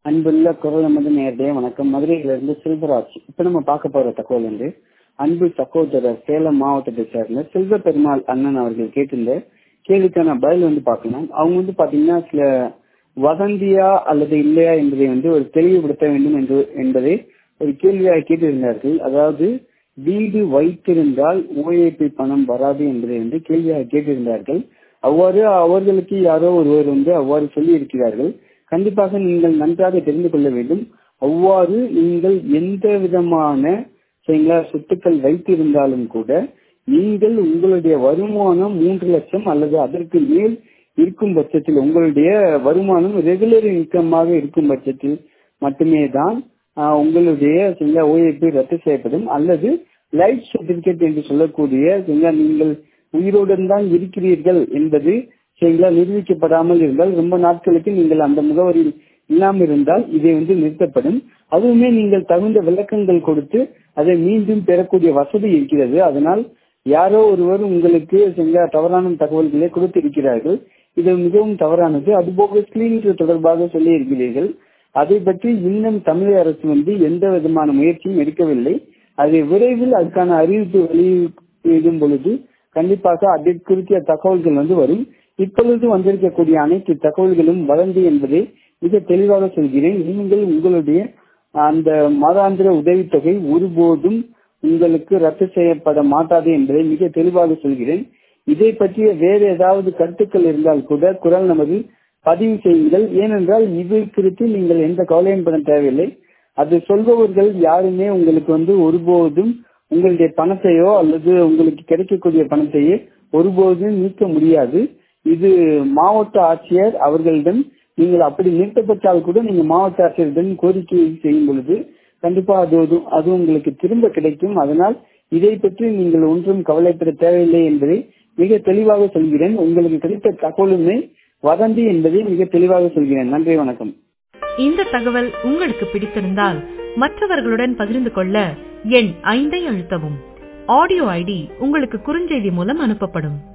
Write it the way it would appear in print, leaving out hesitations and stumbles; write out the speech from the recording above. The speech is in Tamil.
அன்புள்ள குரல் நமது நேரடிய வணக்கம். மதுரையிலிருந்து செல்வராஜ். இப்ப நம்ம பார்க்க போற தகவல் வந்து அன்பு சகோதரர் சேலம் மாவட்டத்தை சேர்ந்த செல்வ பெருமாள் அண்ணன் அவர்கள் கேட்டிருந்த கேள்விக்கான பதில் வந்து பார்க்கலாம். அவங்க வந்து பாத்தீங்கன்னா சில வதந்தியா அல்லது இல்லையா என்பதை வந்து ஒரு தெளிவுபடுத்த வேண்டும் என்பதை ஒரு கேள்வியாக கேட்டிருந்தார்கள். அதாவது வீடு வைத்திருந்தால் ஓஏபி பணம் வராது என்பதை வந்து கேள்வியாக கேட்டிருந்தார்கள். அவ்வாறு அவர்களுக்கு யாரோ ஒருவர் வந்து அவ்வாறு சொல்லி இருக்கிறார்கள். கண்டிப்பாக நீங்கள் நன்றாக தெரிந்து கொள்ள வேண்டும். அவ்வாறு நீங்கள் எந்த விதமான சொத்துக்கள் வைத்திருந்தாலும் கூட நீங்கள் உங்களுடைய வருமானம் 3 லட்சம் அல்லது அதற்கு மேல் இருக்கும் பட்சத்தில், உங்களுடைய வருமானம் ரெகுலர் இன்கமாக இருக்கும் பட்சத்தில் மட்டுமே தான் உங்களுடைய ஓஏபி ரத்து செய்யப்படும். அல்லது லைஃப் சர்டிபிகேட் என்று சொல்லக்கூடிய நீங்கள் உயிருடன் தான் இருக்கிறீர்கள் என்பது நிரூபிக்கப்படாமல் இருந்தால், ரொம்ப நாட்களுக்கு நீங்கள் அந்த முகவரியில் இல்லாமல் இருந்தால் இதை வந்து நிறுத்தப்படும். அதுவுமே நீங்கள் தகுந்த விளக்கங்கள் கொடுத்து அதை மீண்டும் பெறக்கூடிய வசதி இருக்கிறது. அதனால் யாரோ ஒருவர் உங்களுக்கு தவறான தகவல்களை கொடுத்து இருக்கிறார்கள். இது மிகவும் தவறானது. அதுபோக ஸ்கிரீனிங் தொடர்பாக சொல்லி இருக்கிறீர்கள். அதை பற்றி இன்னும் தமிழக அரசு வந்து எந்த விதமான முயற்சியும் எடுக்கவில்லை. அதை விரைவில் அதுக்கான அறிவிப்பு வெளியிடும் பொழுது கண்டிப்பாக அதை குறித்த தகவல்கள் வந்து வரும். இப்பொழுது வந்திருக்கக்கூடிய அனைத்து தகவல்களும் வதந்தி என்பதை மிக தெளிவாக சொல்கிறேன். நீங்கள் உங்களுடைய அந்த மாதாந்திர உதவித்தொகை ஒருபோதும் உங்களுக்கு ரத்து செய்யப்பட மாட்டாது என்பதை மிக தெளிவாக சொல்கிறேன். இதை பற்றிய வேறு ஏதாவது கருத்துக்கள் இருந்தால் கூட குரல் நமது பதிவு செய்யுங்கள். ஏனென்றால் இது குறித்து நீங்கள் எந்த கவலையும் பண்ண தேவையில்லை. அது சொல்பவர்கள் யாருமே உங்களுக்கு வந்து ஒருபோதும் உங்களுடைய பணத்தையோ அல்லது உங்களுக்கு கிடைக்கக்கூடிய பணத்தையோ ஒருபோதும் நீக்க முடியாது. இது மாவட்ட ஆட்சியர் அவர்களிடம் நீங்கள் அப்படி நிறுத்தப்பட்டால் கூட நீங்க மாவட்ட ஆட்சியரிடம் கோரிக்கை செய்யும் பொழுது கண்டிப்பா அது உங்களுக்கு திரும்ப கிடைக்கும். அதனால் இதை பற்றி நீங்கள் ஒன்றும் கவலைப்பட தேவையில்லை என்பதை மிக தெளிவாக சொல்கிறேன். உங்களுக்கு கிடைத்த தகவலுமே வதந்தி என்பதை மிக தெளிவாக சொல்கிறேன். நன்றி, வணக்கம். இந்த தகவல் உங்களுக்கு பிடித்திருந்தால் மற்றவர்களுடன் பகிர்ந்து கொள்ள எண் 5 அழுத்தவும். ஆடியோ ஐடி உங்களுக்கு குறுஞ்செய்தி மூலம் அனுப்பப்படும்.